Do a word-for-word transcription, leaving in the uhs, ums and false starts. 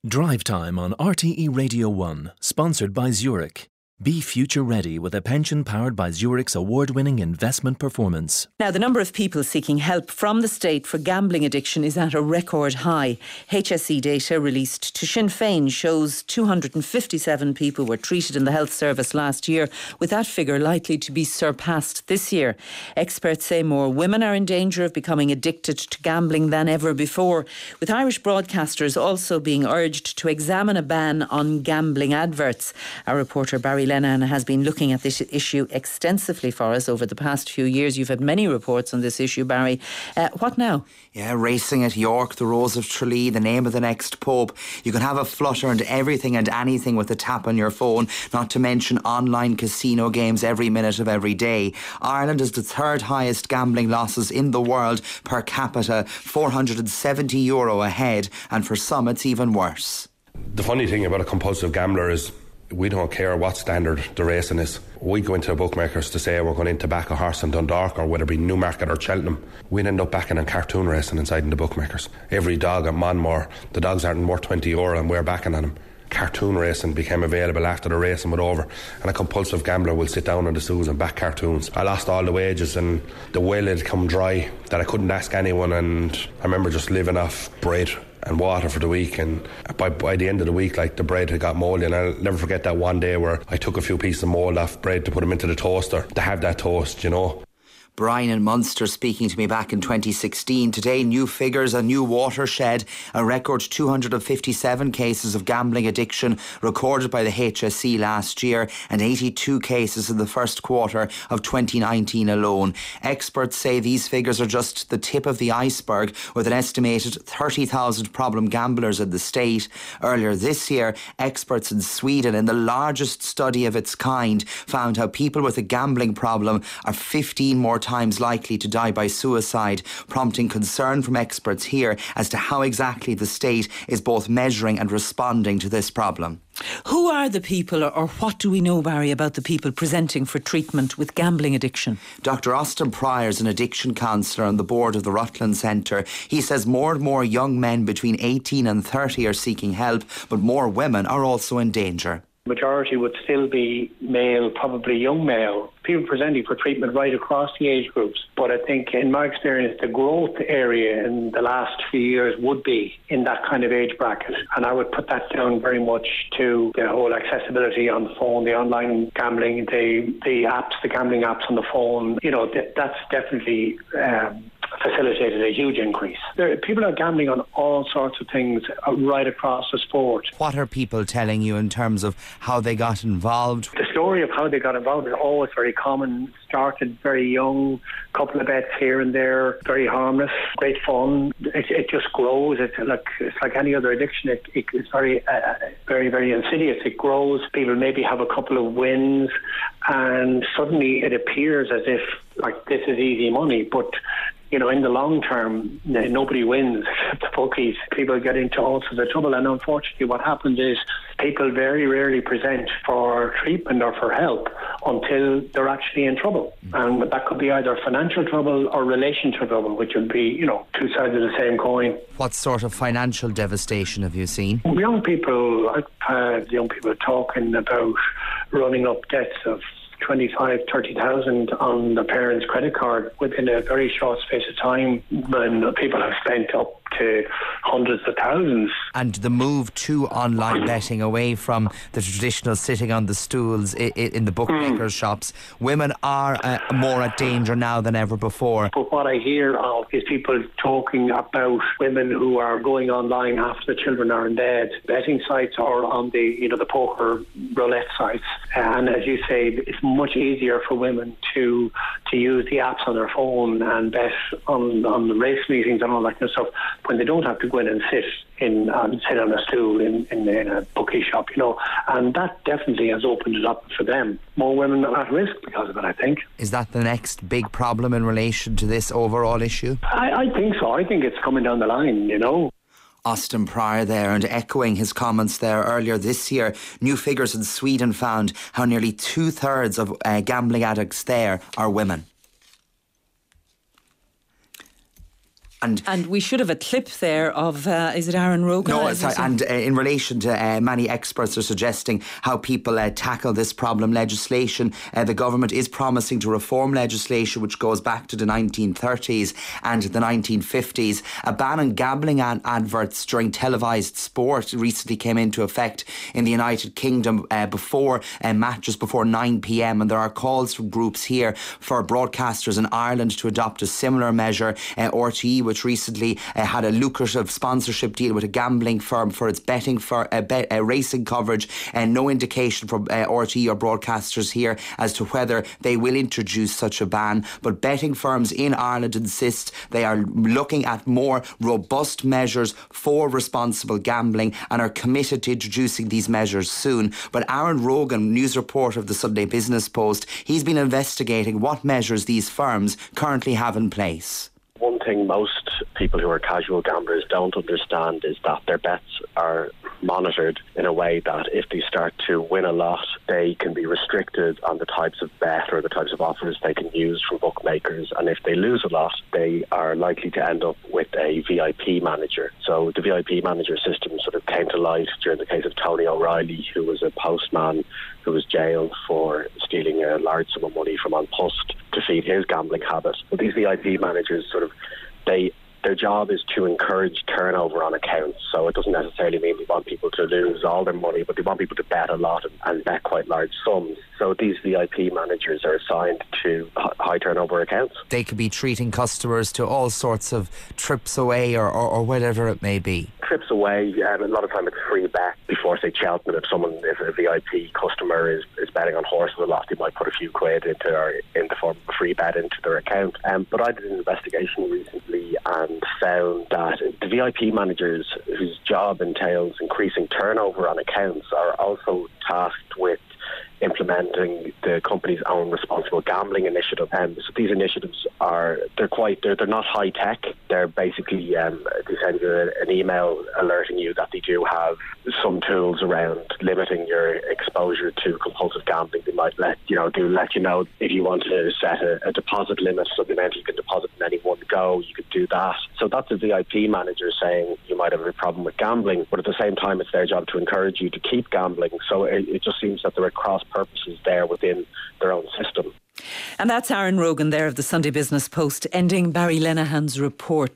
Drive Time on R T E Radio one, sponsored by Zurich. Be future ready with a pension powered by Zurich's award-winning investment performance. Now, the number of people seeking help from the state for gambling addiction is at a record high. H S E data released to Sinn Féin shows two hundred fifty-seven people were treated in the health service last year, with that figure likely to be surpassed this year. Experts say more women are in danger of becoming addicted to gambling than ever before, with Irish broadcasters also being urged to examine a ban on gambling adverts. Our reporter Barry Lennon has been looking at this issue extensively for us over the past few years. You've had many reports on this issue, Barry. Uh, what now? Yeah, racing at York, the Rose of Tralee, the name of the next pope. You can have a flutter and everything and anything with a tap on your phone, not to mention online casino games every minute of every day. Ireland is the third highest gambling losses in the world per capita, four hundred seventy euro a head, and for some it's even worse. The funny thing about a compulsive gambler is we don't care what standard the racing is. We go into the bookmakers to say we're going in to back a horse in Dundalk, or whether it be Newmarket or Cheltenham. We'd end up backing on cartoon racing inside in the bookmakers. Every dog at Monmore, the dogs aren't worth twenty euro and we're backing on them. Cartoon racing became available after the racing was over, and a compulsive gambler will sit down on the stools and back cartoons. I lost all the wages and the well had come dry that I couldn't ask anyone, and I remember just living off bread and water for the week, and by, by the end of the week, like, the bread had got mouldy, and I'll never forget that one day where I took a few pieces of mould off bread to put them into the toaster to have that toast, you know. Brian in Munster speaking to me back in twenty sixteen. Today, new figures, a new watershed, a record two hundred fifty-seven cases of gambling addiction recorded by the H S E last year, and eighty-two cases in the first quarter of twenty nineteen alone. Experts say these figures are just the tip of the iceberg, with an estimated thirty thousand problem gamblers in the state. Earlier this year, experts in Sweden, in the largest study of its kind, found how people with a gambling problem are fifteen more times likely to die by suicide, prompting concern from experts here as to how exactly the state is both measuring and responding to this problem. Who are the people, or what do we know, Barry, about the people presenting for treatment with gambling addiction? Doctor Austin Pryor is an addiction counsellor on the board of the Rutland Centre. He says more and more young men between eighteen and thirty are seeking help, but more women are also in danger. Majority would still be male, probably young male. People presenting for treatment right across the age groups. But I think, in my experience, the growth area in the last few years would be in that kind of age bracket. And I would put that down very much to the whole accessibility on the phone, the online gambling, the the apps, the gambling apps on the phone. You know, th- that's definitely Um, facilitated a huge increase. There, people are gambling on all sorts of things right across the sport. What are people telling you in terms of how they got involved? The story of how they got involved is always very common. Started very young, couple of bets here and there, very harmless, great fun. It, it just grows. It's like it's like any other addiction. It, it, it's very, uh, very, very insidious. It grows. People maybe have a couple of wins, and suddenly it appears as if like this is easy money, but you know, in the long term, nobody wins except the bookies. People get into all sorts of trouble, and unfortunately what happens is people very rarely present for treatment or for help until they're actually in trouble. And that could be either financial trouble or relational trouble, which would be, you know, two sides of the same coin. What sort of financial devastation have you seen? Young people, I've had young people talking about running up debts of twenty-five, thirty thousand on the parents' credit card within a very short space of time, when people have spent up to hundreds of thousands. And the move to online betting, away from the traditional sitting on the stools i- i- in the bookmakers' mm. shops, women are uh, more at danger now than ever before. But what I hear of is people talking about women who are going online after the children are in bed, betting sites or on the, you know, the poker roulette sites. And as you say, it's much easier for women to to use the apps on their phone and bet on on the race meetings and all that kind of stuff, when they don't have to go in and sit in um, sit on a stool in, in, in a bookie shop, you know. And that definitely has opened it up for them. More women are at risk because of it, I think. Is that the next big problem in relation to this overall issue? I, I think so. I think it's coming down the line, you know. Austin Pryor there, and echoing his comments there earlier this year, new figures in Sweden found how nearly two-thirds of uh, gambling addicts there are women. And, and we should have a clip there of, uh, is it Aaron Rogan? No, sorry, and uh, in relation to uh, many experts are suggesting how people uh, tackle this problem legislation. Uh, the government is promising to reform legislation which goes back to the nineteen thirties and the nineteen fifties. A ban on gambling ad- adverts during televised sport recently came into effect in the United Kingdom uh, before uh, matches before nine p.m. and there are calls from groups here for broadcasters in Ireland to adopt a similar measure. Uh, R T E, which recently uh, had a lucrative sponsorship deal with a gambling firm for its betting for uh, bet, uh, racing coverage, and no indication from uh, R T E or broadcasters here as to whether they will introduce such a ban. But betting firms in Ireland insist they are looking at more robust measures for responsible gambling and are committed to introducing these measures soon. But Aaron Rogan, news reporter of the Sunday Business Post, he's been investigating what measures these firms currently have in place. One thing most people who are casual gamblers don't understand is that their bets are monitored in a way that if they start to win a lot, they can be restricted on the types of bet or the types of offers they can use from bookmakers. And if they lose a lot, they are likely to end up with a V I P manager. So the V I P manager system sort of came to light during the case of Tony O'Reilly, who was a postman who was jailed for stealing a large sum of money from An Post to feed his gambling habit. But these V I P managers sort of, they their job is to encourage turnover on accounts. So it doesn't necessarily mean they want people to lose all their money, but they want people to bet a lot and, and bet quite large sums. So these V I P managers are assigned to high turnover accounts. They could be treating customers to all sorts of trips away or, or, or whatever it may be. Trips away, yeah, a lot of time it's free bet. Before, say, Cheltenham, if someone, if a V I P customer is, is betting on horses a lot, they might put a few quid into or in the form of a free bet into their account. Um, but I did an investigation recently and found that the V I P managers whose job entails increasing turnover on accounts are also tasked with implementing the company's own responsible gambling initiative. Um, so these initiatives are, they're quite, they're, they're not high tech. They're basically, um, they send you an email alerting you that they do have some tools around limiting your exposure to compulsive gambling. They might let, you know, do let you know if you want to set a, a deposit limit, so the amount you can deposit in any one go, you could do that. So that's a V I P manager saying you might have a problem with gambling, but at the same time it's their job to encourage you to keep gambling. So it, it just seems that there are cross purposes there within their own system. And that's Aaron Rogan there of the Sunday Business Post, ending Barry Lenehan's report.